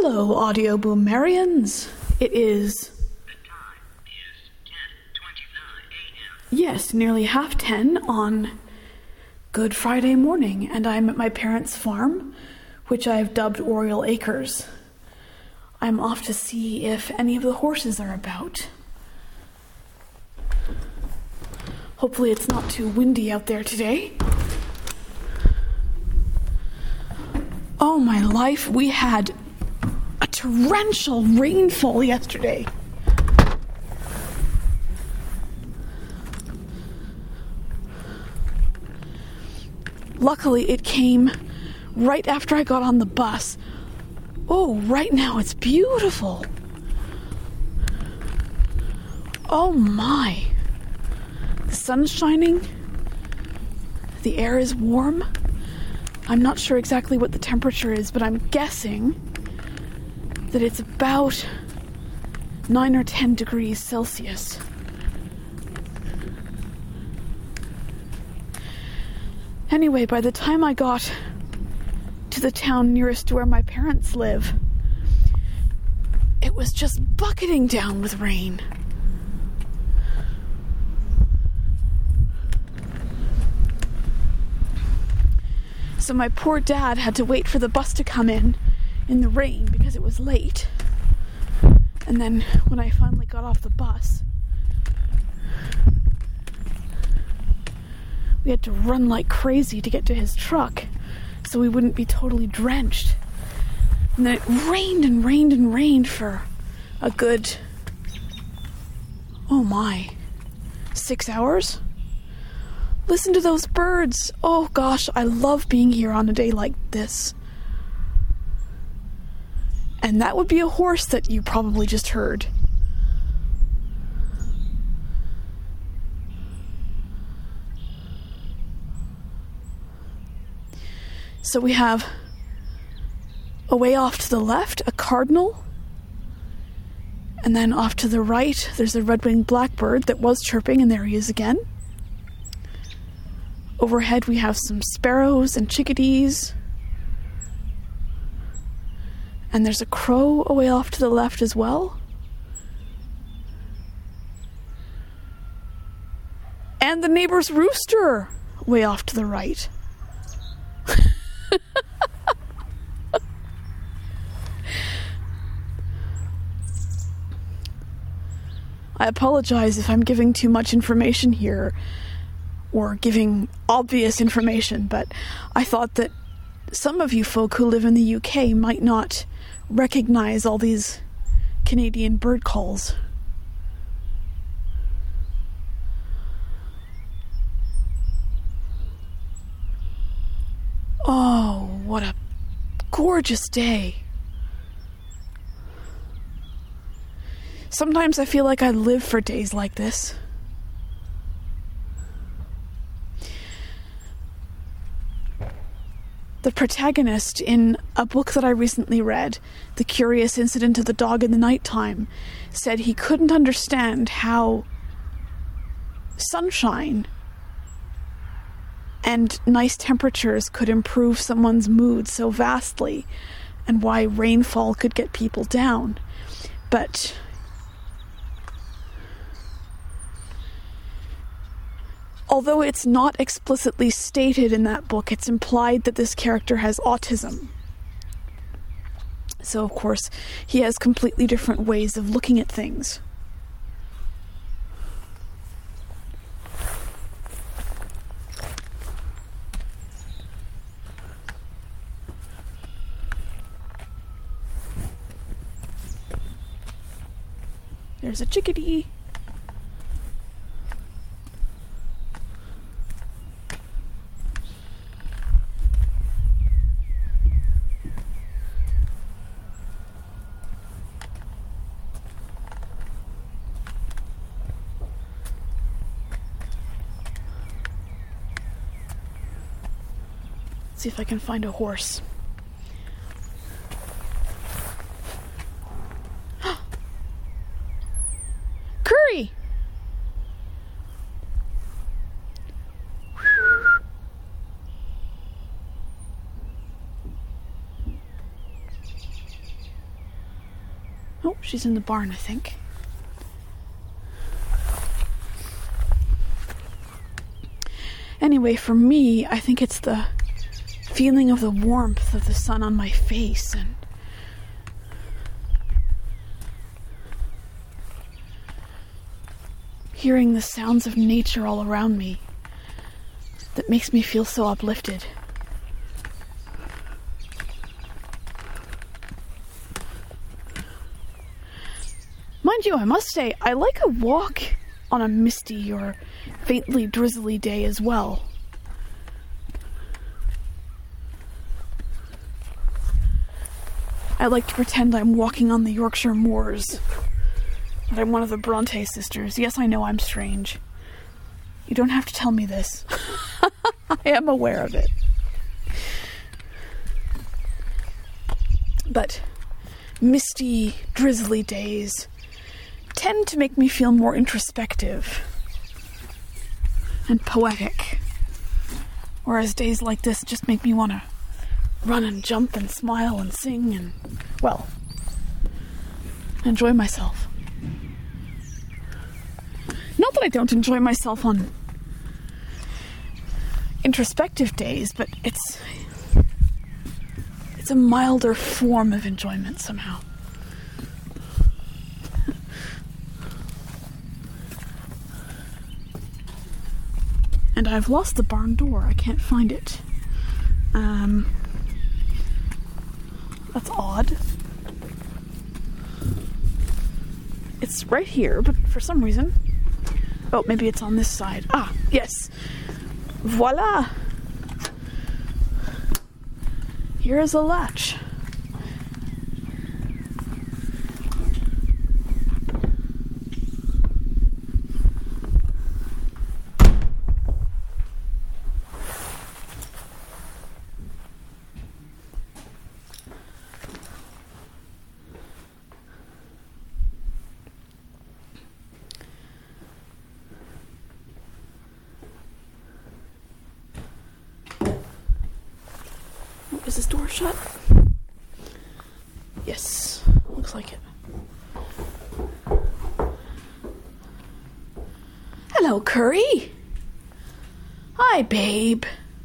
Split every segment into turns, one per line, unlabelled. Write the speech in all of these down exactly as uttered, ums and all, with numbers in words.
Hello, Audio Boomerians. It is...
The time is ten twenty-nine a.m.
Yes, nearly half ten on Good Friday morning, and I'm at my parents' farm, which I've dubbed Oriole Acres. I'm off to see if any of the horses are about. Hopefully it's not too windy out there today. Oh my life, we had a torrential rainfall yesterday. Luckily, it came right after I got on the bus. Oh, right now it's beautiful. Oh my. The sun's shining. The air is warm. I'm not sure exactly what the temperature is, but I'm guessing that it's about nine or ten degrees Celsius. Anyway, by the time I got to the town nearest to where my parents live, it was just bucketing down with rain. So my poor dad had to wait for the bus to come in in the rain because it was late. And then when I finally got off the bus, we had to run like crazy to get to his truck so we wouldn't be totally drenched. And then it rained and rained and rained for a good, oh my, six hours? Listen to those birds. Oh gosh, I love being here on a day like this. And that would be a horse that you probably just heard. So we have, away off to the left, a cardinal. And then off to the right, there's a red-winged blackbird that was chirping, and there he is again. Overhead we have some sparrows and chickadees. And there's a crow away off to the left as well. And the neighbor's rooster way off to the right. I apologize if I'm giving too much information here, or giving obvious information, but I thought that some of you folk who live in the U K might not recognize all these Canadian bird calls. Oh, what a gorgeous day. Sometimes I feel like I live for days like this. The protagonist in a book that I recently read, The Curious Incident of the Dog in the Nighttime, said he couldn't understand how sunshine and nice temperatures could improve someone's mood so vastly, and why rainfall could get people down. But although it's not explicitly stated in that book, it's implied that this character has autism. So, of course, he has completely different ways of looking at things. There's a chickadee. See if I can find a horse. Curry! Oh, she's in the barn, I think. Anyway, for me, I think it's the feeling of the warmth of the sun on my face and hearing the sounds of nature all around me that makes me feel so uplifted. Mind you, I must say, I like a walk on a misty or faintly drizzly day as well. I like to pretend I'm walking on the Yorkshire moors, that I'm one of the Bronte sisters. Yes, I know I'm strange. You don't have to tell me this. I am aware of it. But misty, drizzly days tend to make me feel more introspective and poetic. Whereas days like this just make me want to run and jump and smile and sing and, well, enjoy myself. Not that I don't enjoy myself on introspective days, but it's it's a milder form of enjoyment somehow. And I've lost the barn door. I can't find it. Um, that's odd. It's right here, but for some reason... Oh, maybe it's on this side. Ah, yes. Voila! Here is a latch. Is this door shut? Yes, looks like it. Hello, Curry. Hi, babe.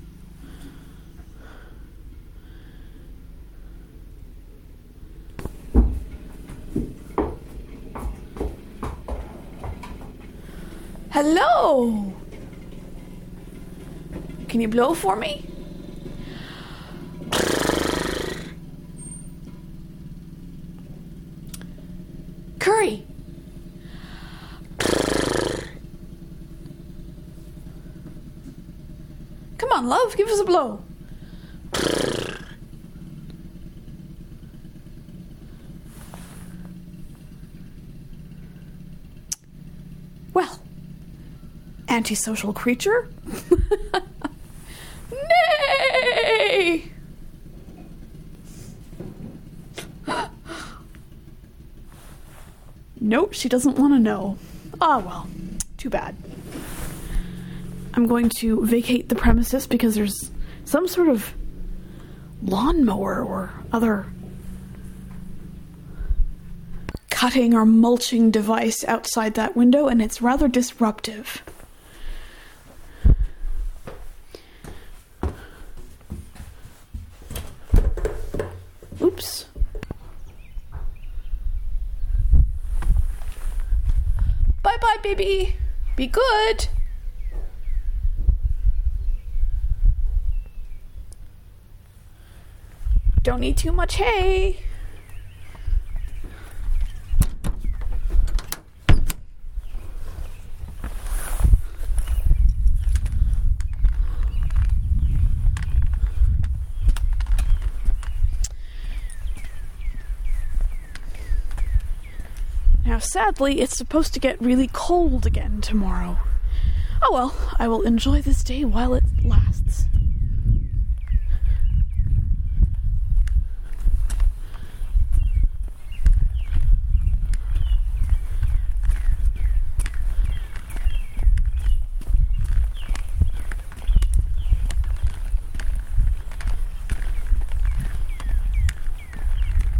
Hello. Can you blow for me? Curry. Come on, love, give us a blow. Well, antisocial creature. Nay! Nope, she doesn't want to know. Ah, well, too bad. I'm going to vacate the premises because there's some sort of lawnmower or other cutting or mulching device outside that window, and it's rather disruptive. Oops. Bye-bye, baby. Be good. Don't eat too much hay. Now, sadly, it's supposed to get really cold again tomorrow. Oh well, I will enjoy this day while it